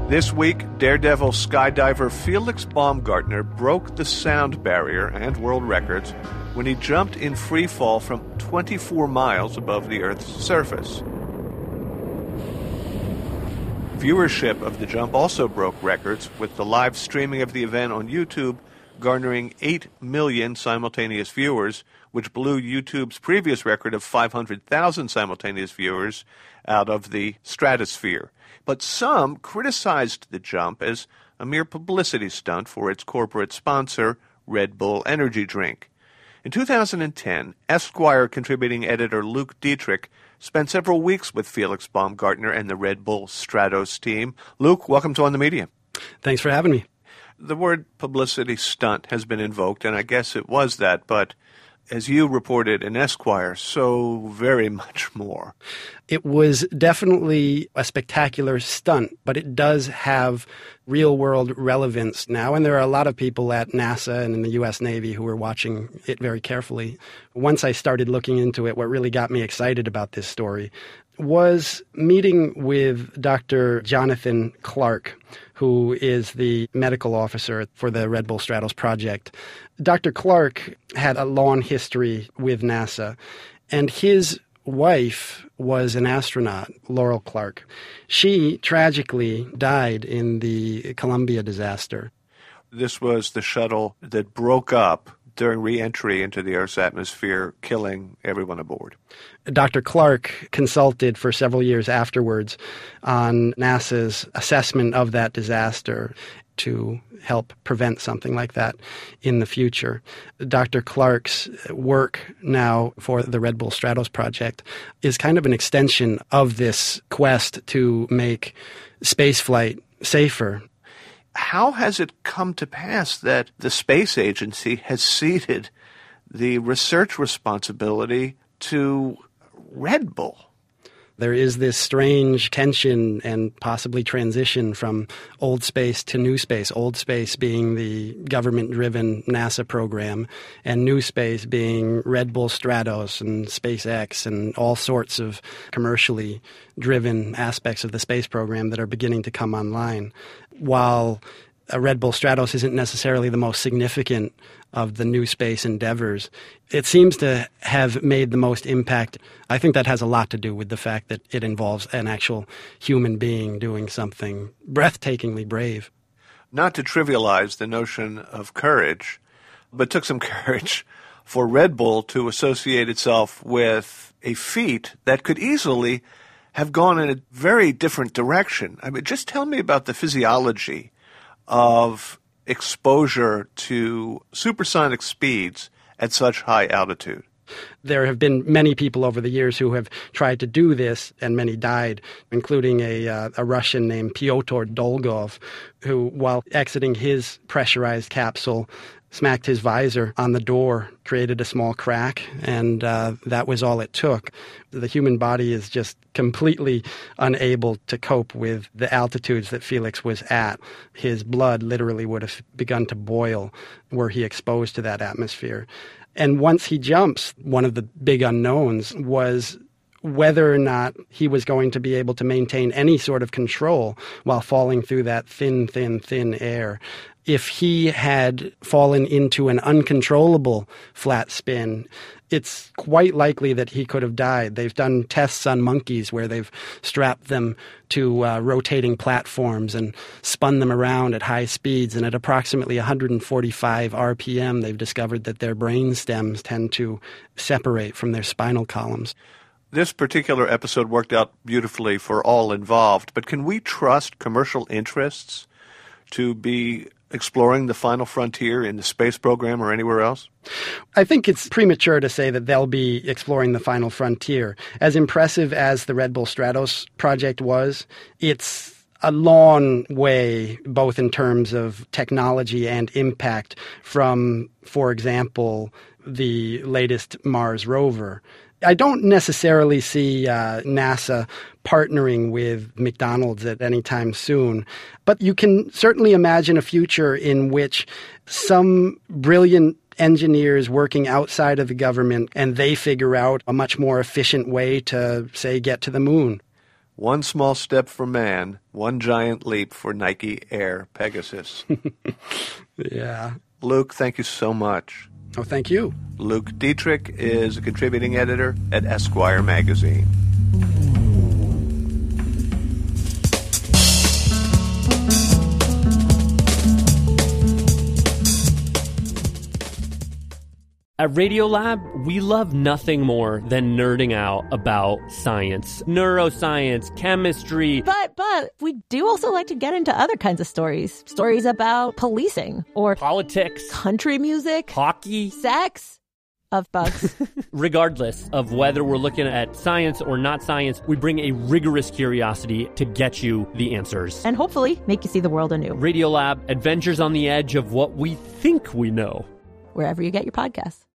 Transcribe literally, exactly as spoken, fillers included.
This week, daredevil skydiver Felix Baumgartner broke the sound barrier and world records when he jumped in free fall from twenty-four miles above the Earth's surface. Viewership of the jump also broke records, with the live streaming of the event on YouTube garnering eight million simultaneous viewers, which blew YouTube's previous record of five hundred thousand simultaneous viewers out of the stratosphere. But some criticized the jump as a mere publicity stunt for its corporate sponsor, Red Bull Energy Drink. In two thousand ten, Esquire contributing editor Luke Dietrich spent several weeks with Felix Baumgartner and the Red Bull Stratos team. Luke, welcome to On the Media. Thanks for having me. The word publicity stunt has been invoked, and I guess it was that, but as you reported in Esquire, so very much more. It was definitely a spectacular stunt, but it does have real-world relevance now, and there are a lot of people at NASA and in the U S Navy who are watching it very carefully. Once I started looking into it, what really got me excited about this story was meeting with Doctor Jonathan Clark, who is the medical officer for the Red Bull Stratos project. Doctor Clark had a long history with NASA, and his wife was an astronaut, Laurel Clark. She tragically died in the Columbia disaster. This was the shuttle that broke up during re-entry into the Earth's atmosphere, killing everyone aboard. Doctor Clark consulted for several years afterwards on NASA's assessment of that disaster to help prevent something like that in the future. Doctor Clark's work now for the Red Bull Stratos project is kind of an extension of this quest to make spaceflight safer. How has it come to pass that the space agency has ceded the research responsibility to Red Bull? There is this strange tension and possibly transition from old space to new space, old space being the government-driven NASA program, and new space being Red Bull Stratos and SpaceX and all sorts of commercially driven aspects of the space program that are beginning to come online. While a Red Bull Stratos isn't necessarily the most significant of the new space endeavors, it seems to have made the most impact. I think that has a lot to do with the fact that it involves an actual human being doing something breathtakingly brave. Not to trivialize the notion of courage, but it took some courage for Red Bull to associate itself with a feat that could easily have gone in a very different direction. I mean, just tell me about the physiology of exposure to supersonic speeds at such high altitude. There have been many people over the years who have tried to do this, and many died, including a, uh, a Russian named Pyotr Dolgov, who, while exiting his pressurized capsule, smacked his visor on the door, created a small crack, and uh, that was all it took. The human body is just completely unable to cope with the altitudes that Felix was at. His blood literally would have begun to boil were he exposed to that atmosphere. And once he jumps, one of the big unknowns was whether or not he was going to be able to maintain any sort of control while falling through that thin, thin, thin air. If he had fallen into an uncontrollable flat spin, it's quite likely that he could have died. They've done tests on monkeys where they've strapped them to uh, rotating platforms and spun them around at high speeds. And at approximately one hundred forty-five R P M, they've discovered that their brain stems tend to separate from their spinal columns. This particular episode worked out beautifully for all involved, but can we trust commercial interests to be exploring the final frontier in the space program or anywhere else? I think it's premature to say that they'll be exploring the final frontier. As impressive as the Red Bull Stratos project was, it's a long way, both in terms of technology and impact, from, for example, the latest Mars rover. I don't necessarily see uh, NASA partnering with McDonald's at any time soon, but you can certainly imagine a future in which some brilliant engineers working outside of the government and they figure out a much more efficient way to, say, get to the moon. One small step for man, one giant leap for Nike Air Pegasus. Yeah. Luke, thank you so much. Oh, thank you. Luke Dietrich is a contributing editor at Esquire magazine. At Radiolab, we love nothing more than nerding out about science, neuroscience, chemistry. But, but, we do also like to get into other kinds of stories. Stories about policing or politics, country music, hockey, sex, of bugs. Regardless of whether we're looking at science or not science, we bring a rigorous curiosity to get you the answers. And hopefully make you see the world anew. Radiolab, adventures on the edge of what we think we know. Wherever you get your podcasts.